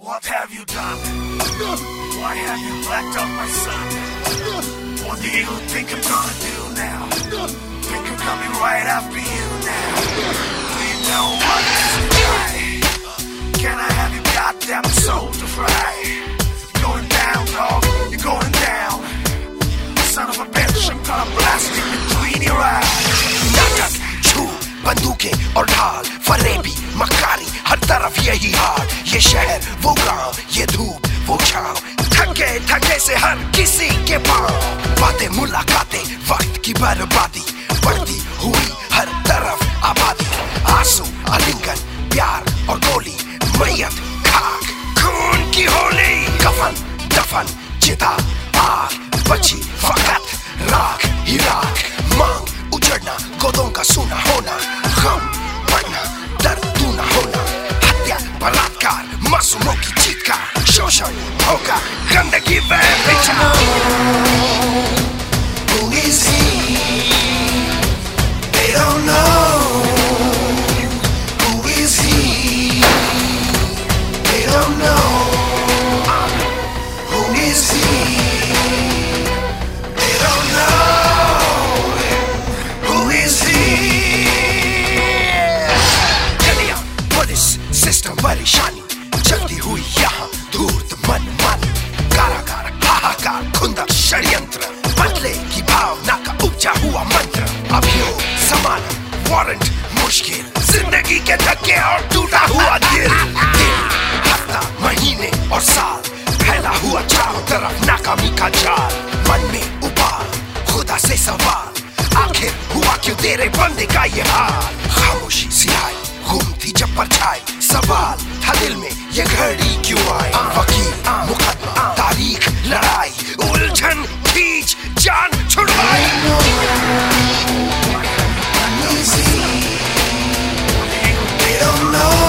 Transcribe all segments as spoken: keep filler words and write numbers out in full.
What have you done? Why have you blacked out my son? What do you think I'm gonna do now? Think I'm coming right after you now? Do you know what it is to die? Can I have your goddamn soul to fry? Going down, dog, you're going down. Son of a bitch, I'm gonna blast you between your eyes. नाटक, छूट, बंदूकें और ढाल, फरेबी, मक्कारी, हर तरफ यही हाल. ये शहर, वो गांव, ये धूप, वो छांव, थके थके से हर किसी के पांव. बातें मुलाकातें, वक्त की बर्बादी, बढ़ती हुई हर तरफ आबादी. आंसू, आलिंगन, प्यार और गोली, मैयत, खाक, खून की होली. कफन, दफन, चिता, आग, बची फकत राख ही राख. मांग उजड़ना, गोदों का सूना होना, गम बढ़ना, दर्द तू न होना. हत्या, बलात्कार, मासूमों की चीत्कार, शोषण, धोखा, गंदगी व विचार. Who is he? They don't know. Who is he? They don't know. Who is he? They don't know. Who is he? गलियां, पुलिस, सिस्टम परेशानी, चलती हुई यहाँ धूर्त मन मानी. कारागार, हाहाकार, खुंदक, षड्यंत्र, बदले की भावना का उपजा हुआ मंत्र. अभियोग, समानन, वारंट, मुश्किल, जिंदगी के धक्के और टूटा हुआ दिल. दिन, हफ्ता, महीने और साल, फैला हुआ चारों तरफ नाकामी का जाल. मन में उबाल, खुदा से सवाल, आखिर हुआ क्यों तेरे बंदे का ये हाल. खामोशी सिहाई, घूमती जब परछाई, सवाल था दिल में ये घड़ी क्यों आई. वकील, मुकदमा, तारीख, लड़ाई, उलझन, खींच, जान छुड़वाई. They don't know.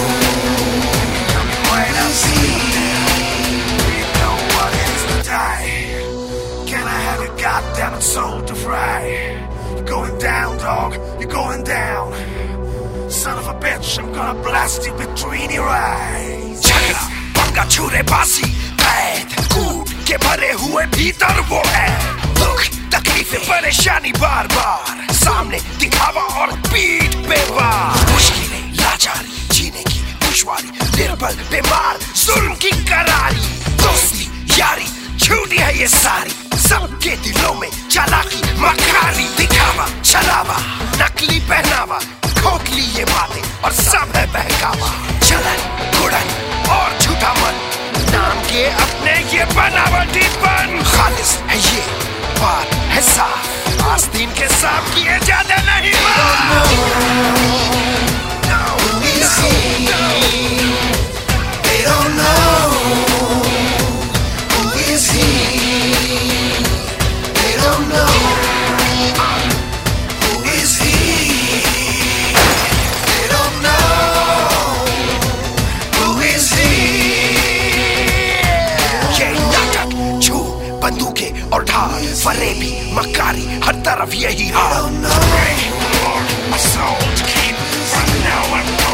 Goddamn soul to fry. You're going down, dog. You're going down. Son of a bitch, I'm gonna blast you between your eyes. झगड़ा, पंगा, छुरे बासी, कैद, कूद के भरे हुए भीतर वो है. दुख, तकलीफें, परेशानी बार बार, सामने दिखावा और पीठ पे वार. मुश्किलें, लाचारी, जीने की दुश्वारी, निर्बल, बीमार, जुल्म की करारी. दोस्ती, यारी, झूठी है ये सारी. सबके दिलों में चालाकी, मकारी, दिखावा, छलावा, नकली पहनावा, खोखली ये बातें और सब है बहकावा. चलन, गुड़न और झूठा मन, नाम के अपने ये बनावटीपन. खालिस है ये बात है साफ, आस्तीन के साफ किए ज्यादा नहीं. They don't know. Who is he? They don't know. Who is he? They don't know. Who is he? ये नाटक, झूठ, बंदूकें और ढाल, फरेबी, मक्कारी, हर तरफ यही हाल. My soul to keep. Right now I'm